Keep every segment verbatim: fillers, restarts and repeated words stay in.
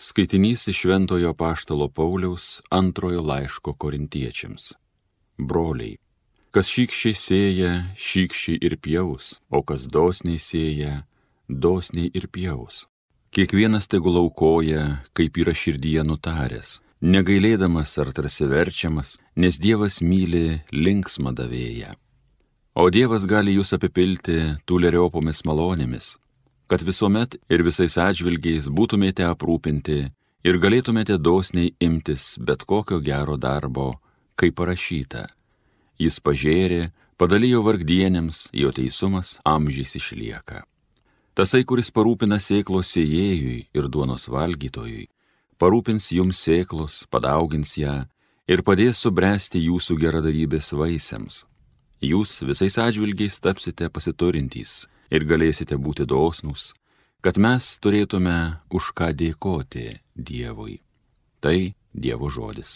Skaitinys iš Šventojo Apaštalo Pauliaus antrojo laiško Korintiečiams. Broliai, kas šykščiai sėja, šykščiai ir pjaus, o kas dosniai sėja, dosniai ir pjaus. Kiekvienas tegul aukoja, kaip yra širdyje nutaręs, negailėdamas ar tarsi verčiamas, nes Dievas myli linksmą davėją. O Dievas gali jūs apipilti tūleriopomis malonėmis, kad visuomet ir visais atžvilgiais būtumėte aprūpinti ir galėtumėte dosniai imtis bet kokio gero darbo, kaip parašyta. Jis pažėrė, padalijo vargdienėms, jo teisumas amžiais išlieka. Tasai, kuris parūpina sėklos sėjėjui ir duonos valgytojui, parūpins jums sėklos, padaugins ją ir padės subręsti jūsų geradarybės vaisiams. Jūs visais atžvilgiais tapsite pasiturintys ir galėsite būti dosnūs, kad mes turėtume už ką dėkoti Dievui. Tai Dievo žodis.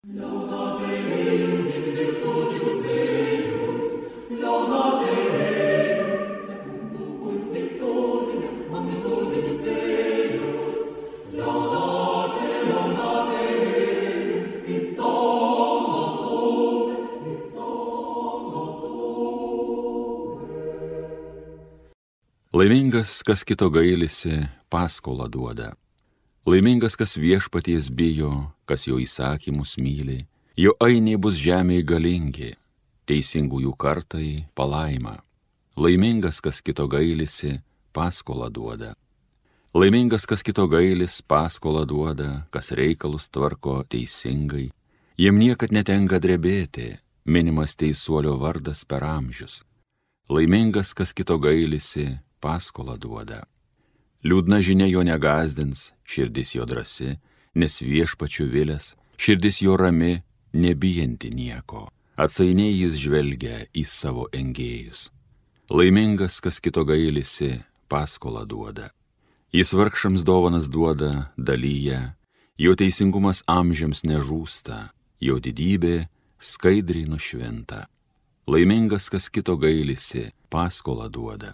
Laimingas, kas kito gailisi, paskolą duoda. Laimingas, kas viešpaties bijo, kas jo įsakymus myli, jo ainiai bus žemėje galingi, teisingųjų kartai palaima. Laimingas, kas kito gailisi, paskolą duoda. Laimingas, kas kito gailis, paskolą duoda, kas reikalus tvarko teisingai. Jiem niekad netenka drebėti, minimas teisuolio vardas per amžius. Laimingas, kas kito gailisi, paskolą duoda. Liūdna žinia jo negazdins, širdis jo drąsi, nes viešpačiu vilęs, širdis jo rami, nebijanti nieko. Atsainiai jis žvelgia į savo engėjus. Laimingas, kas kito gailisi, paskolą duoda. Jis vargšams dovanas duoda, dalyja, jo teisingumas amžiams nežūsta, jo didybė skaidriai nušvinta. Laimingas, kas kito gailisi, paskolą duoda.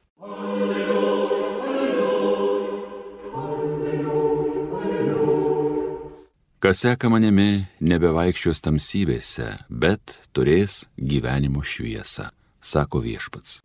Kas seka manimi, nebevaikščios tamsybėse, bet turės gyvenimo šviesą, sako viešpats.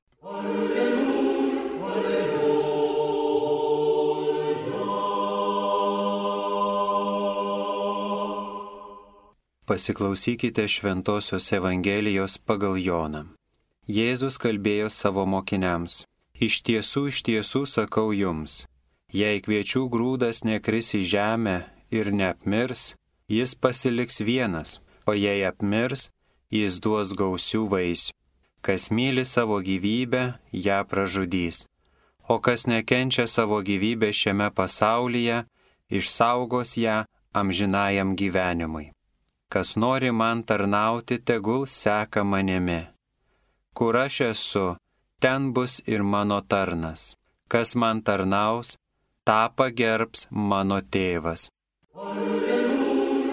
Pasiklausykite Šventosios Evangelijos pagal Joną. Jėzus kalbėjo savo mokiniams. Iš tiesų, iš tiesų sakau jums, jei kviečių grūdas nekris į žemę ir neapmirs, jis pasiliks vienas, o jei apmirs, jis duos gausių vaisių. Kas myli savo gyvybę, ją pražudys, o kas nekenčia savo gyvybę šiame pasaulyje, išsaugos ją amžinajam gyvenimui. Kas nori man tarnauti, tegul seka manimi. Kur aš esu, ten bus ir mano tarnas. Kas man tarnaus, tą pagerbs mano tėvas. Alleluja,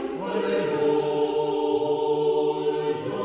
alleluja.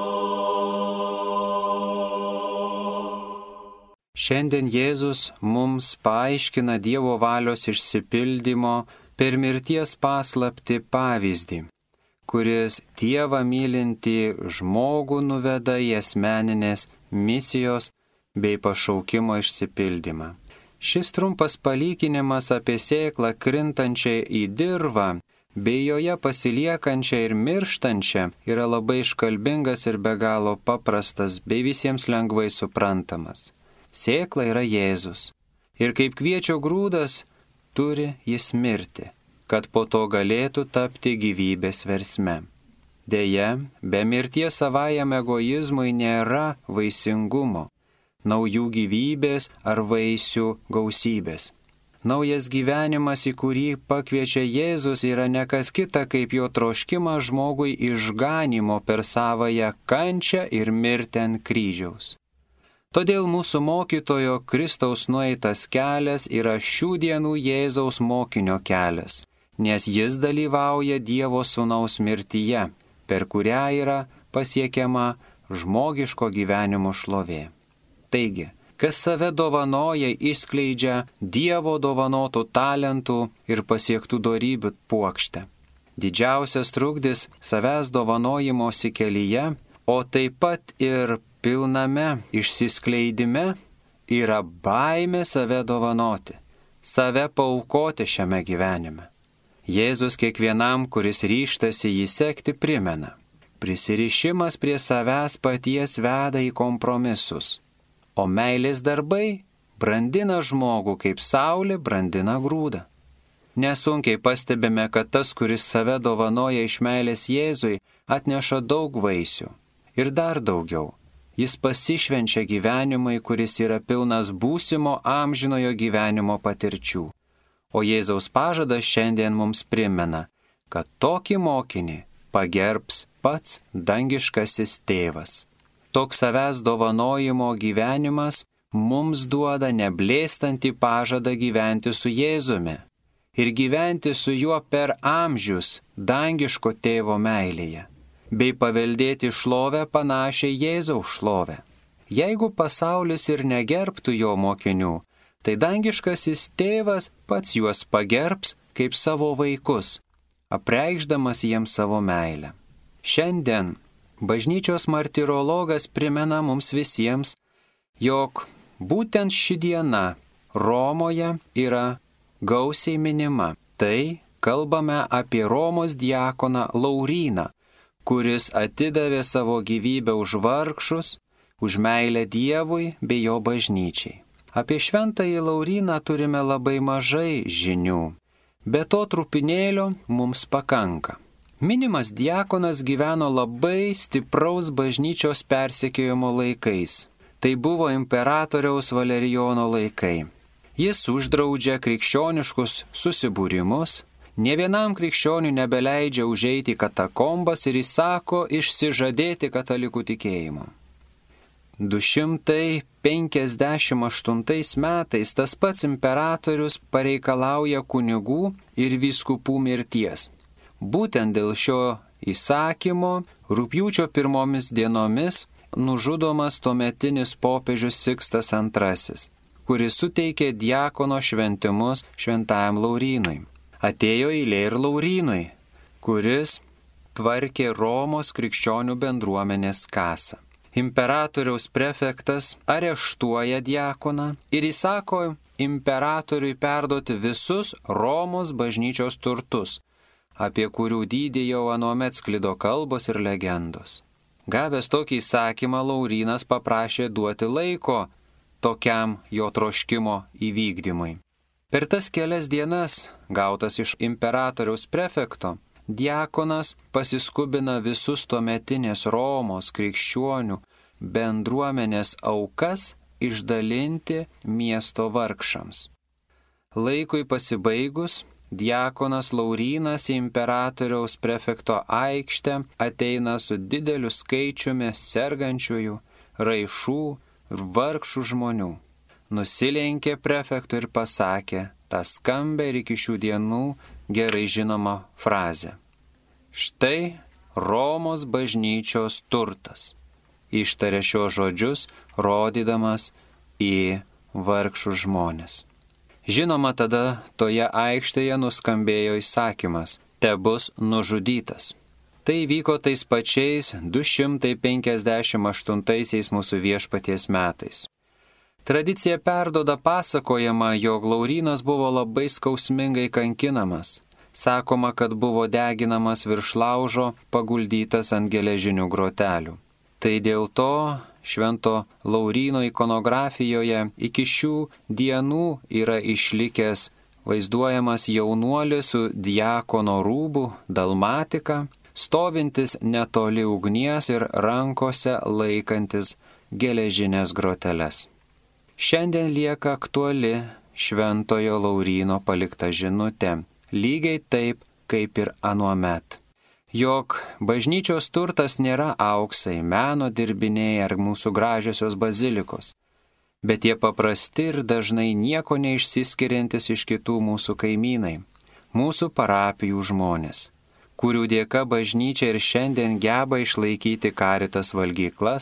Šiandien Jėzus mums paaiškina Dievo valios išsipildymo per mirties paslaptį pavyzdį, kuris Dievą mylintį žmogų nuveda į asmeninės misijos bei pašaukimo išsipildymą. Šis trumpas palyginimas apie sėklą krintančią į dirvą bei joje pasiliekančią ir mirštančią yra labai iškalbingas ir be galo paprastas bei visiems lengvai suprantamas. Sėkla yra Jėzus ir kaip kviečio grūdas turi jis mirti, kad po to galėtų tapti gyvybės versme. Deja, be mirties savajam egoizmui nėra vaisingumo, naujų gyvybės ar vaisių gausybės. Naujas gyvenimas, į kurį pakviečia Jėzus, yra ne kas kita kaip jo troškimas žmogui išganimo per savąją kančią ir mirtį ant kryžiaus. Todėl mūsų mokytojo Kristaus nueitas kelias yra šių dienų Jėzaus mokinio kelias, nes jis dalyvauja Dievo Sūnaus mirtyje, per kurią yra pasiekiama žmogiško gyvenimo šlovė. Taigi, kas save dovanoja, išskleidžia Dievo dovanotų talentų ir pasiektų dorybių puokštę. Didžiausias trukdis savęs dovanojimosi kelyje, o taip pat ir pilname išsiskleidime yra baimė save dovanoti, save paaukoti šiame gyvenime. Jėzus kiekvienam, kuris ryžtasi jį sekti, primena: prisirišimas prie savęs paties veda į kompromisus, o meilės darbai brandina žmogų kaip saulė brandina grūdą. Nesunkiai pastebime, kad tas, kuris save dovanoja iš meilės Jėzui, atneša daug vaisių ir dar daugiau. Jis pasišvenčia gyvenimui, kuris yra pilnas būsimo amžinojo gyvenimo patirčių. O Jėzaus pažadas šiandien mums primena, kad tokį mokinį pagerbs pats dangiškasis tėvas. Toks savęs dovanojimo gyvenimas mums duoda neblėstantį pažadą gyventi su Jėzumi ir gyventi su juo per amžius dangiško tėvo meilėje, bei paveldėti šlovę panašiai Jėzaus šlovę. Jeigu pasaulis ir negerbtų jo mokinių, tai dangiškasis tėvas pats juos pagerbs kaip savo vaikus, apreikšdamas jiems savo meilę. Šiandien bažnyčios martirologas primena mums visiems, jog būtent ši diena Romoje yra gausiai minima. Tai kalbame apie Romos diakoną Lauryną, kuris atidavė savo gyvybę už vargšus, už meilę Dievui bei jo bažnyčiai. Apie šventąjį Lauryną turime labai mažai žinių, bet to trupinėlio mums pakanka. Minimas diakonas gyveno labai stipraus bažnyčios persekiojimo laikais. Tai buvo imperatoriaus Valerijono laikai. Jis uždraudžia krikščioniškus susibūrimus, nė vienam krikščioniui nebeleidžia užeiti į katakombas ir įsako išsižadėti katalikų tikėjimo. du šimtai penkiasdešimt aštuntais metais tas pats imperatorius pareikalauja kunigų ir vyskupų mirties. Būtent dėl šio įsakymo rugpjūčio pirmomis dienomis nužudomas tuometinis popiežius Sikstas antrasis, kuris suteikė diakono šventimus šventajam Laurynui. Atėjo eilė ir Laurynui, kuris tvarkė Romos krikščionių bendruomenės kasą. Imperatoriaus prefektas areštuoja diakoną ir įsako imperatoriui perduoti visus Romos bažnyčios turtus, apie kurių dydį jau anuomet sklido kalbos ir legendos. Gavęs tokį įsakymą, Laurynas paprašė duoti laiko tokiam jo troškimo įvykdymui. Per tas kelias dienas, gautas iš imperatoriaus prefekto, diakonas pasiskubina visus tuometinės Romos krikščionių bendruomenės aukas išdalinti miesto vargšams. Laikui pasibaigus, diakonas Laurynas į imperatoriaus prefekto aikštę ateina su dideliu skaičiumi sergančiųjų, raišų ir vargšų žmonių. Nusilenkė prefektui ir pasakė tą skambę ir iki šių dienų gerai žinomą frazę: štai Romos bažnyčios turtas. Ištarė šios žodžius, rodydamas į vargšų žmonės. Žinoma, tada toje aikštėje nuskambėjo įsakymas: tebus nužudytas. Tai vyko tais pačiais du šimtai penkiasdešimt aštuntaisiais mūsų viešpaties metais. Tradicija perdoda pasakojama, jog Laurynas buvo labai skausmingai kankinamas. Sakoma, kad buvo deginamas virš laužo, paguldytas ant geležinių grotelių. Tai dėl to Švento Lauryno ikonografijoje iki šių dienų yra išlikęs vaizduojamas jaunuolis su diakono rūbu, dalmatika, stovintis netoli ugnies ir rankose laikantis geležinės groteles. Šiandien lieka aktuali Šventojo Lauryno palikta žinutė, lygiai taip kaip ir anuomet, jog bažnyčios turtas nėra auksai, meno dirbiniai ar mūsų gražiosios bazilikos, bet tie paprasti ir dažnai nieko neišsiskiriantis iš kitų mūsų kaimynai, mūsų parapijų žmonės, kurių dėka bažnyčia ir šiandien geba išlaikyti Caritas valgyklas,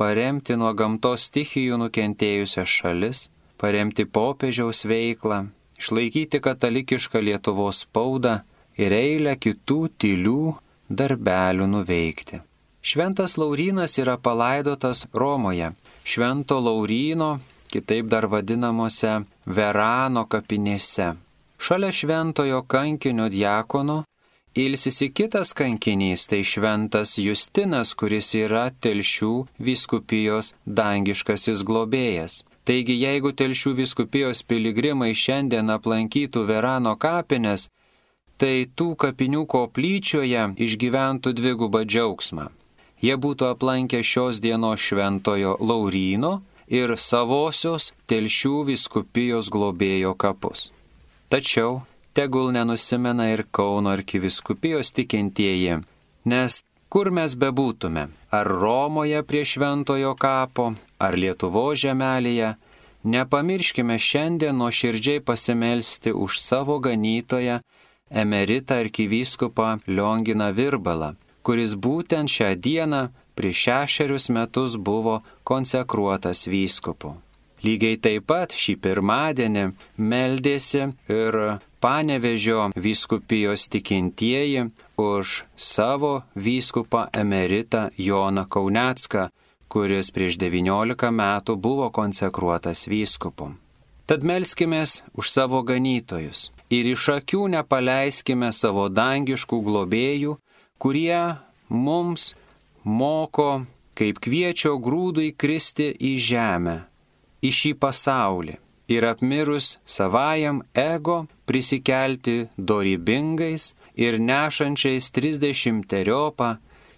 paremti nuo gamtos stichijų nukentėjusias šalis, paremti popiežiaus veiklą, išlaikyti katalikišką Lietuvos spaudą ir eilę kitų tylių darbelių nuveikti. Šventas Laurynas yra palaidotas Romoje, Švento Lauryno, kitaip dar vadinamuose Verano kapinėse. Šalia šventojo kankinio diakono ilsisi kitas kankinys, tai šventas Justinas, kuris yra Telšių vyskupijos dangiškasis globėjas. Taigi, jeigu Telšių vyskupijos piligrimai šiandien aplankytų Verano kapines, tai tų kapinių koplyčioje išgyventų dvigubą džiaugsmą. Jie būtų aplankę šios dienos šventojo Lauryno ir savosios Telšių vyskupijos globėjo kapus. Tačiau tegul nenusimena ir Kauno arkivyskupijos tikintieji, nes kur mes bebūtume, ar Romoje prie šventojo kapo, ar Lietuvos žemelėje, nepamirškime šiandien nuoširdžiai pasimelsti už savo ganytoją emeritą arkivyskupą Lionginą Virbalą, kuris būtent šią dieną prieš šešerius metus buvo konsekruotas vyskupu. Lygiai taip pat šį pirmadienį meldėsi ir Panevėžio vyskupijos tikintieji už savo vyskupą emeritą Joną Kaunecką, kuris prieš devyniolika metų buvo konsekruotas vyskupu. Tad melskimės už savo ganytojus ir iš akių nepaleiskime savo dangiškų globėjų, kurie mums moko, kaip kviečio grūdui kristi į žemę, į šį pasaulį ir apmirus savajam ego prisikelti dorybingais ir nešančiais trisdešimteriopą,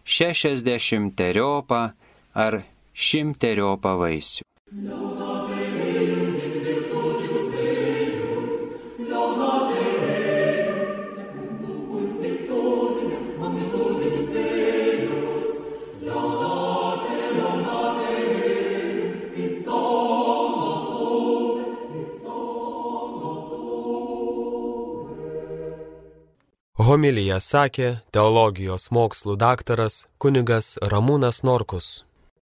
šešiasdešimteriopą ar šimteriopą vaisių. Homiliją sakė teologijos mokslų daktaras kunigas Ramūnas Norkus.